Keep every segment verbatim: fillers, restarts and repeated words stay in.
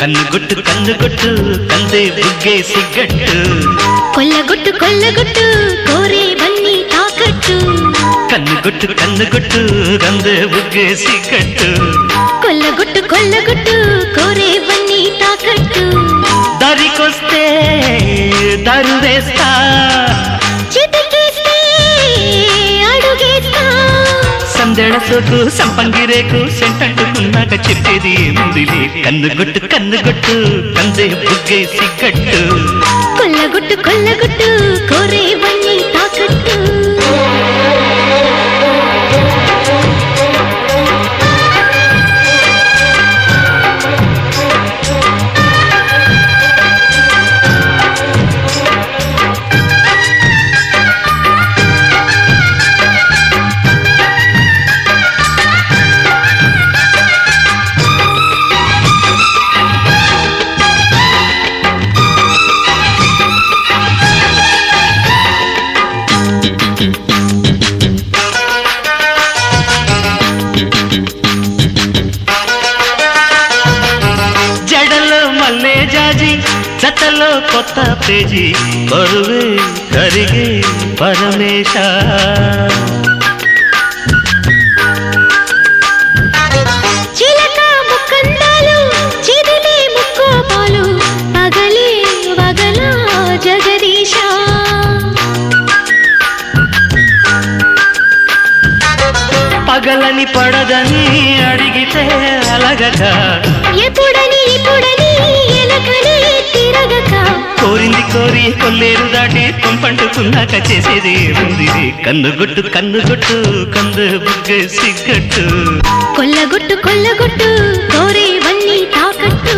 కన్నుగుట్టు కన్నుగుట్టు కందే బుగ్గే సిగ్గట్టు కొల్లగొట్టు కొల్లగొట్టు కోరే వన్నీ తాకట్టు కన్నుగుట్టు కన్నుగుట్టు కందే బుగ్గే సిగ్గట్టు కొల్లగొట్టు కొల్లగొట్టు కోరే వన్నీ తాకట్టు దారికొస్తే దారు వేస్తా చితికేస్తే అడుగేస్తా సందెడ సోకు సంపంగిరేకు సెంటంటుకున్నాక చెప్పేది ఏముందిలే కన్నుగుట్టు కన్నుగుట్టు కందే బుగ్గే సిగ్గట్టు కొల్లగొట్టు కొల్లగొట్టు కోరే వన్నీ తాకట్టు జతలో కొత్త పేజీ బరువే కరిగే పరమేశ చిలక ముక్కందాలు చిదిలే ముక్కోపాలు పగలే వగల జగదీశ పగలని పడదని అడిగితే అలగక ఎప్పుడని ఇప్పుడని ఎలకని తిరగక కోరింది కోరి కొల్లేరు దాటి పంపంటుకున్నాక చేసేది ఏముంది కన్నుగుట్టు కన్నుగుట్టు కందు బుగ్గే సిగ్గట్టు కొల్లగొట్టు కొల్లగొట్టు కోరే వన్నీ తాకట్టు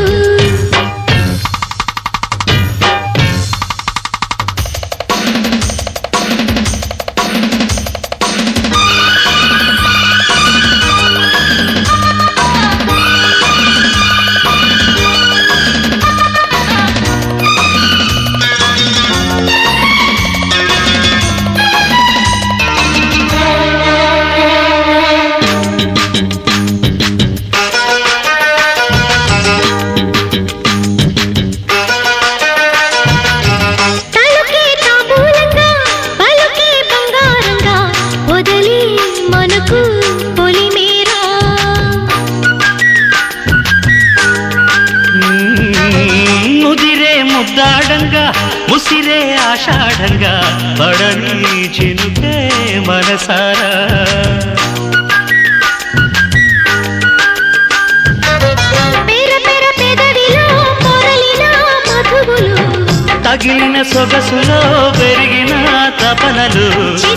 ముద్దాడంగా ముసిరే ఆషాఢంగా పడని చినుకే మనసారా తగిలిన సొగసులో పెరిగిన తపనలు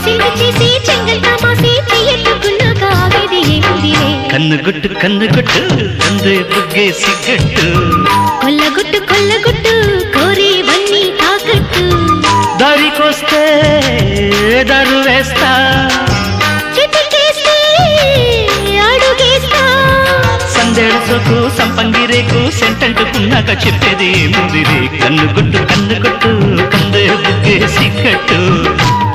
కన్నుగుట్టు కన్నుగుట్టు కందే బుగ్గే సిగ్గట్టు కొల్లగొట్టు కొల్లగొట్టు కోరే వన్నీ తాకట్టు దారికొస్తే దారు వేస్తా చితికేస్తే అడుగేస్తా సందేళ సోకు సంపంగిరేకు సెంటంటుకున్నాక చెప్పేది ఏముంది కన్నుగుట్టు కన్నుగుట్టు కందే బుగ్గే సిగ్గట్టు